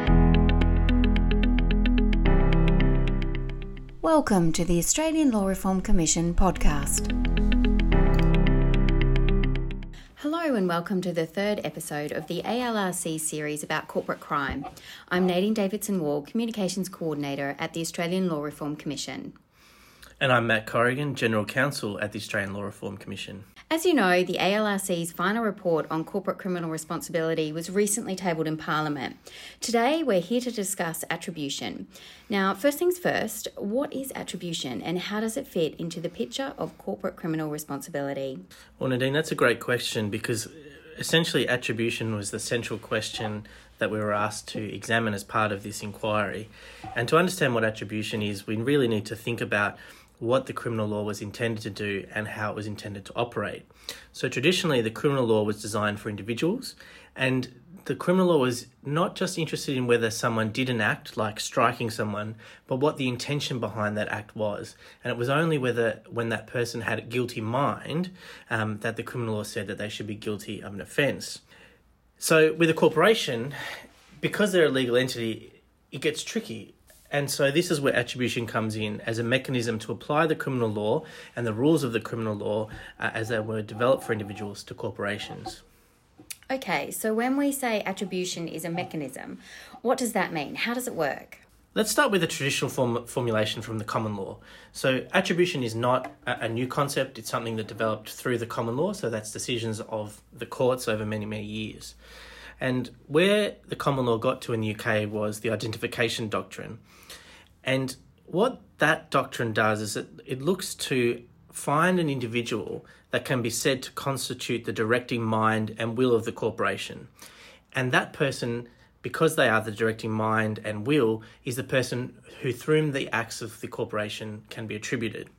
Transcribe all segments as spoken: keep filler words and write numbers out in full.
Welcome to the Australian Law Reform Commission podcast. Hello and welcome to the third episode of the A L R C series about corporate crime. I'm Nadine Davidson-Wall, Communications Coordinator at the Australian Law Reform Commission. And I'm Matt Corrigan, General Counsel at the Australian Law Reform Commission. As you know, the A L R C's final report on corporate criminal responsibility was recently tabled in Parliament. Today, we're here to discuss attribution. Now, first things first, what is attribution and how does it fit into the picture of corporate criminal responsibility? Well, Nadine, that's a great question because essentially attribution was the central question that we were asked to examine as part of this inquiry. And to understand what attribution is, we really need to think about what the criminal law was intended to do and how it was intended to operate. So traditionally, the criminal law was designed for individuals, and the criminal law was not just interested in whether someone did an act, like striking someone, but what the intention behind that act was. And it was only whether when that person had a guilty mind um, that the criminal law said that they should be guilty of an offence. So with a corporation, because they're a legal entity, it gets tricky. And so this is where attribution comes in as a mechanism to apply the criminal law and the rules of the criminal law uh, as they were developed for individuals to corporations. Okay, so when we say attribution is a mechanism, what does that mean? How does it work? Let's start with a traditional form, formulation from the common law. So attribution is not a, a new concept. It's something that developed through the common law. So that's decisions of the courts over many, many years. And where the common law got to in the U K was the identification doctrine. And what that doctrine does is it, it looks to find an individual that can be said to constitute the directing mind and will of the corporation. And that person, because they are the directing mind and will, is the person who through whom the acts of the corporation can be attributed.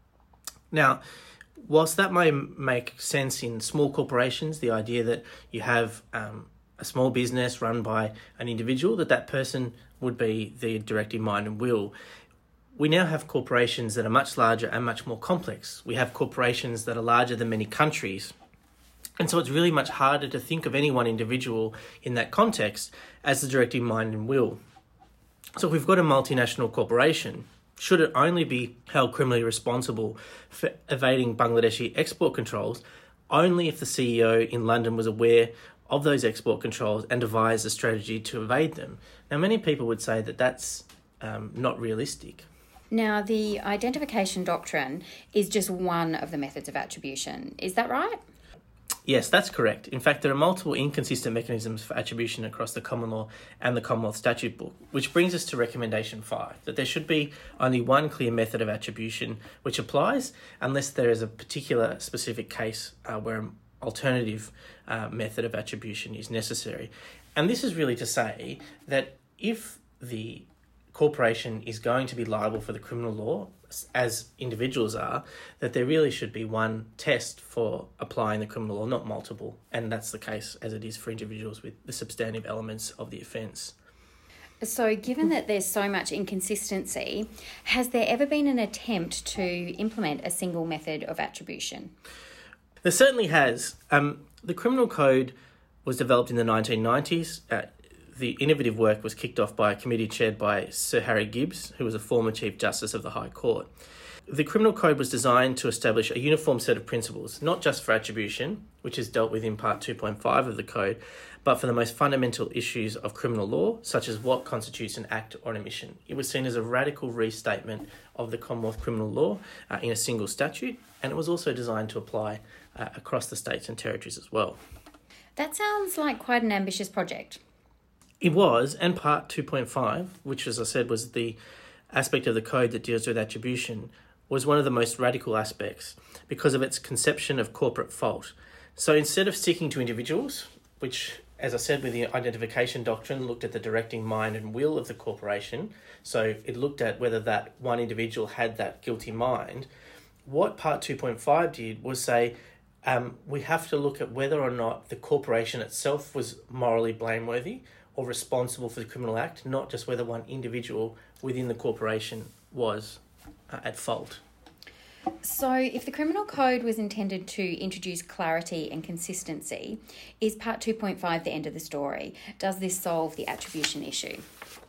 Now, whilst that may make sense in small corporations, the idea that you have um, a small business run by an individual, that that person would be the directing mind and will. We now have corporations that are much larger and much more complex. We have corporations that are larger than many countries. And so it's really much harder to think of any one individual in that context as the directing mind and will. So if we've got a multinational corporation, should it only be held criminally responsible for evading Bangladeshi export controls only if the C E O in London was aware of those export controls and devise a strategy to evade them? Now, many people would say that that's um, not realistic. Now, the identification doctrine is just one of the methods of attribution. Is that right? Yes, that's correct. In fact, there are multiple inconsistent mechanisms for attribution across the common law and the Commonwealth Statute Book, which brings us to recommendation five, that there should be only one clear method of attribution which applies unless there is a particular specific case uh, where an alternative uh, method of attribution is necessary. And this is really to say that if the corporation is going to be liable for the criminal law, as individuals are, that there really should be one test for applying the criminal law, not multiple. And that's the case as it is for individuals with the substantive elements of the offence. So given that there's so much inconsistency, has there ever been an attempt to implement a single method of attribution? There certainly has. Um, the Criminal Code was developed in the nineteen nineties. Uh, The innovative work was kicked off by a committee chaired by Sir Harry Gibbs, who was a former Chief Justice of the High Court. The Criminal Code was designed to establish a uniform set of principles, not just for attribution, which is dealt with in Part two point five of the Code, but for the most fundamental issues of criminal law, such as what constitutes an act or an omission. It was seen as a radical restatement of the Commonwealth criminal law uh, in a single statute, and it was also designed to apply uh, across the states and territories as well. That sounds like quite an ambitious project. It was, and Part two point five, which, as I said, was the aspect of the code that deals with attribution, was one of the most radical aspects because of its conception of corporate fault. So instead of sticking to individuals, which, as I said, with the identification doctrine, looked at the directing mind and will of the corporation, so it looked at whether that one individual had that guilty mind, what Part two point five did was say, um, we have to look at whether or not the corporation itself was morally blameworthy or responsible for the criminal act, not just whether one individual within the corporation was uh, at fault. So, if the Criminal Code was intended to introduce clarity and consistency, is Part two point five the end of the story? Does this solve the attribution issue?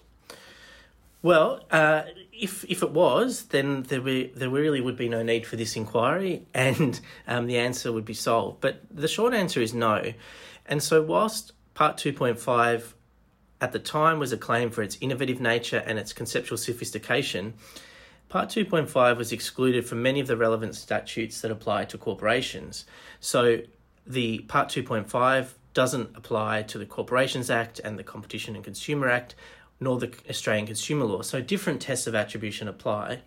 Well, uh, if if it was, then there be, there really would be no need for this inquiry, and um, the answer would be solved. But the short answer is no. And so whilst Part two point five at the time was acclaimed for its innovative nature and its conceptual sophistication, Part two point five was excluded from many of the relevant statutes that apply to corporations. So the Part two point five doesn't apply to the Corporations Act and the Competition and Consumer Act, nor the Australian Consumer Law. So different tests of attribution apply.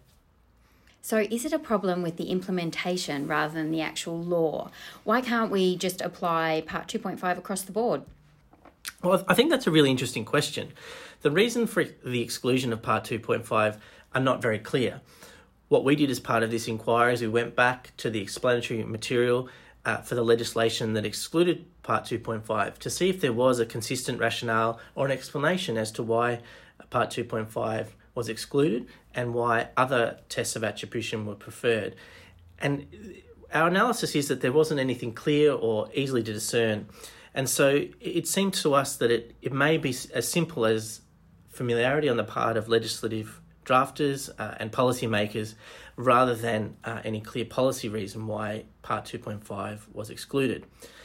So is it a problem with the implementation rather than the actual law? Why can't we just apply Part two point five across the board? Well, I think that's a really interesting question. The reason for the exclusion of Part two point five are not very clear. What we did as part of this inquiry is we went back to the explanatory material uh, for the legislation that excluded Part two point five to see if there was a consistent rationale or an explanation as to why Part two point five was excluded and why other tests of attribution were preferred. And our analysis is that there wasn't anything clear or easily to discern. And so it seemed to us that it, it may be as simple as familiarity on the part of legislative drafters uh, and policymakers rather than uh, any clear policy reason why Part two point five was excluded.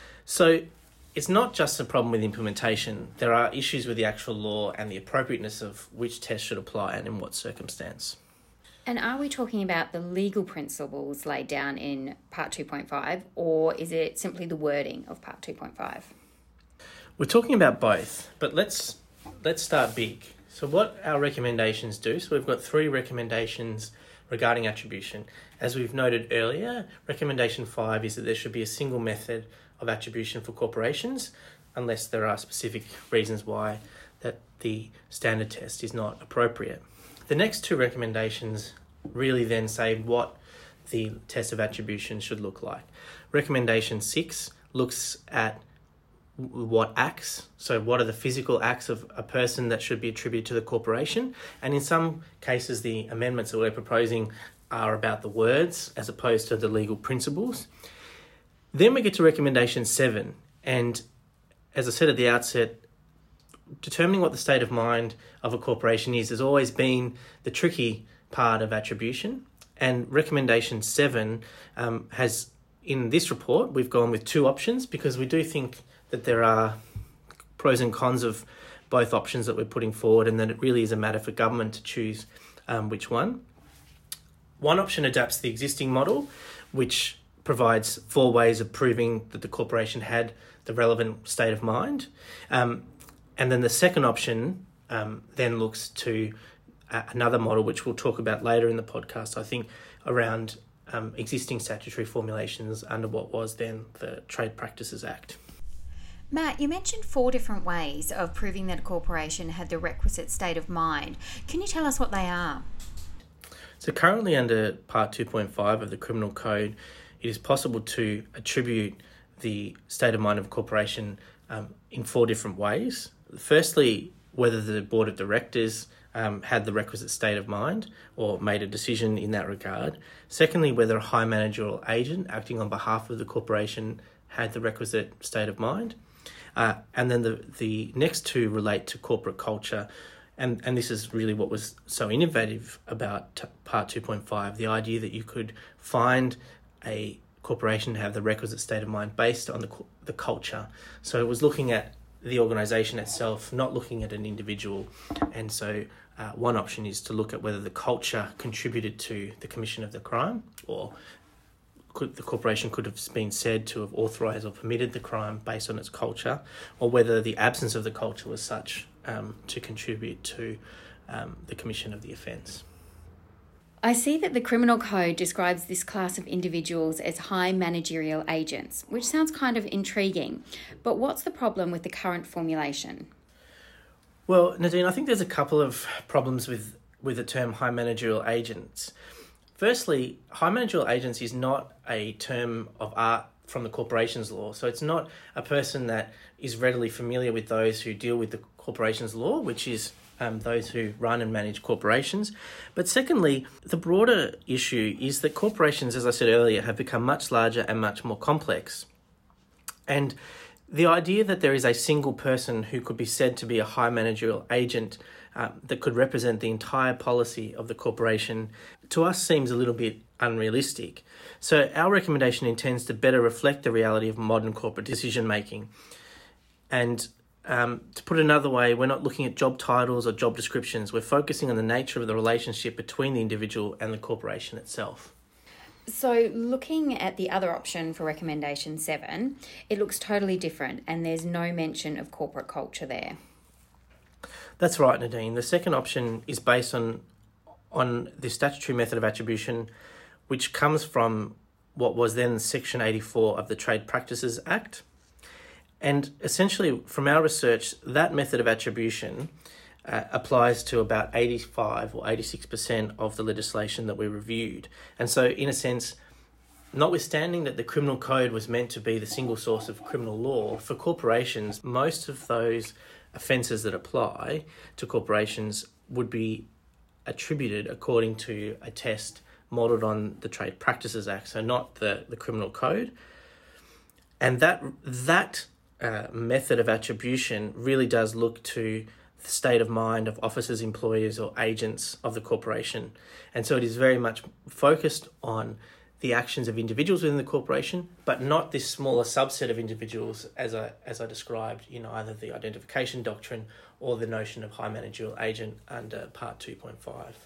So it's not just a problem with implementation. There are issues with the actual law and the appropriateness of which test should apply and in what circumstance. And are we talking about the legal principles laid down in Part two point five, or is it simply the wording of Part two point five? We're talking about both, but let's let's start big. So what our recommendations do, so we've got three recommendations regarding attribution. As we've noted earlier, recommendation five is that there should be a single method of attribution for corporations, unless there are specific reasons why that the standard test is not appropriate. The next two recommendations really then say what the test of attribution should look like. Recommendation six looks at what acts, so what are the physical acts of a person that should be attributed to the corporation, and in some cases the amendments that we're proposing are about the words as opposed to the legal principles. Then we get to recommendation seven, and as I said at the outset, determining what the state of mind of a corporation is has always been the tricky part of attribution, and recommendation seven um, has, in this report, we've gone with two options because we do think that there are pros and cons of both options that we're putting forward, and that it really is a matter for government to choose um, which one. One option adapts the existing model, which provides four ways of proving that the corporation had the relevant state of mind. Um, and then the second option um, then looks to uh, another model, which we'll talk about later in the podcast, I think, around um, existing statutory formulations under what was then the Trade Practices Act. Matt, you mentioned four different ways of proving that a corporation had the requisite state of mind. Can you tell us what they are? So currently under Part two point five of the Criminal Code, it is possible to attribute the state of mind of a corporation um, in four different ways. Firstly, whether the Board of Directors um, had the requisite state of mind or made a decision in that regard. Secondly, whether a high managerial agent acting on behalf of the corporation had the requisite state of mind. Uh, and then the, the next two relate to corporate culture. And, and this is really what was so innovative about t- Part two point five, the idea that you could find a corporation to have the requisite state of mind based on the the culture. So it was looking at the organisation itself, not looking at an individual. And so uh, one option is to look at whether the culture contributed to the commission of the crime, or could, the corporation could have been said to have authorised or permitted the crime based on its culture, or whether the absence of the culture was such um, to contribute to um, the commission of the offence. I see that the Criminal Code describes this class of individuals as high managerial agents, which sounds kind of intriguing. But what's the problem with the current formulation? Well, Nadine, I think there's a couple of problems with, with the term high managerial agents. Firstly, high managerial agents is not a term of art from the corporations law. So it's not a person that is readily familiar with those who deal with the corporations law, which is um, those who run and manage corporations. But secondly, the broader issue is that corporations, as I said earlier, have become much larger and much more complex. And the idea that there is a single person who could be said to be a high managerial agent uh, that could represent the entire policy of the corporation, to us seems a little bit unrealistic. So our recommendation intends to better reflect the reality of modern corporate decision making. And um, to put it another way, we're not looking at job titles or job descriptions. We're focusing on the nature of the relationship between the individual and the corporation itself. So looking at the other option for recommendation seven, it looks totally different and there's no mention of corporate culture there. That's right, Nadine. The second option is based on on the statutory method of attribution, which comes from what was then Section eighty-four of the Trade Practices Act. And essentially, from our research, that method of attribution uh, applies to about eighty-five or eighty-six percent of the legislation that we reviewed. And so, in a sense, notwithstanding that the criminal code was meant to be the single source of criminal law, for corporations, most of those offences that apply to corporations would be attributed according to a test modelled on the Trade Practices Act, so not the, the criminal code. And that that uh, method of attribution really does look to the state of mind of officers, employers or agents of the corporation. And so it is very much focused on the actions of individuals within the corporation, but not this smaller subset of individuals as I as I described in either the identification doctrine or the notion of high managerial agent under Part two point five.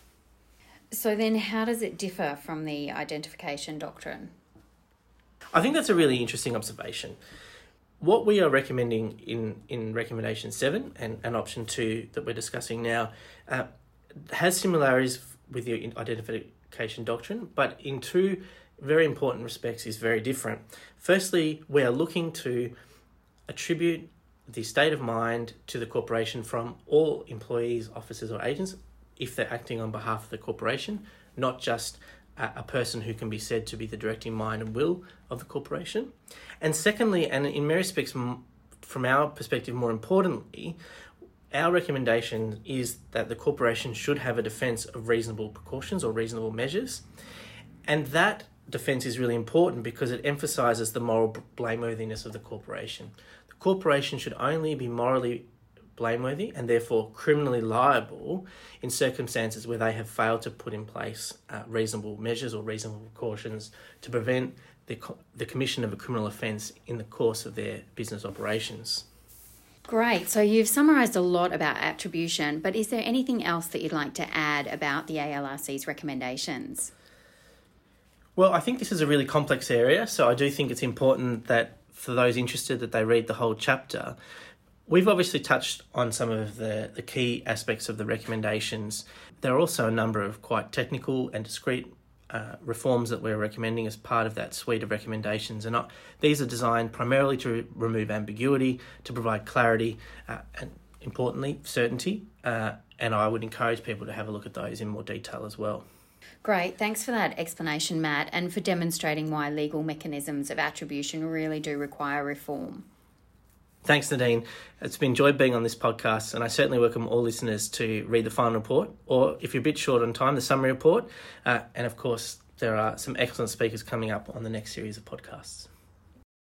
So then how does it differ from the identification doctrine? I think that's a really interesting observation. What we are recommending in, in recommendation seven and, and option two that we're discussing now uh, has similarities with the identification doctrine, but in two very important respects is very different. Firstly, we are looking to attribute the state of mind to the corporation from all employees, officers or agents if they're acting on behalf of the corporation, not just a, a person who can be said to be the directing mind and will of the corporation. And secondly, and in many respects from our perspective more importantly, our recommendation is that the corporation should have a defence of reasonable precautions or reasonable measures. And that defence is really important because it emphasises the moral blameworthiness of the corporation. The corporation should only be morally blameworthy and therefore criminally liable in circumstances where they have failed to put in place uh, reasonable measures or reasonable precautions to prevent the, co- the commission of a criminal offence in the course of their business operations. Great. So you've summarised a lot about attribution, but is there anything else that you'd like to add about the A L R C's recommendations? Well, I think this is a really complex area, so I do think it's important that for those interested that they read the whole chapter. We've obviously touched on some of the, the key aspects of the recommendations. There are also a number of quite technical and discrete uh, reforms that we're recommending as part of that suite of recommendations. And not, these are designed primarily to re- remove ambiguity, to provide clarity, uh, and importantly, certainty. Uh, and I would encourage people to have a look at those in more detail as well. Great. Thanks for that explanation, Matt, and for demonstrating why legal mechanisms of attribution really do require reform. Thanks, Nadine. It's been enjoyed being on this podcast, and I certainly welcome all listeners to read the final report, or if you're a bit short on time, the summary report. Uh, and of course, there are some excellent speakers coming up on the next series of podcasts.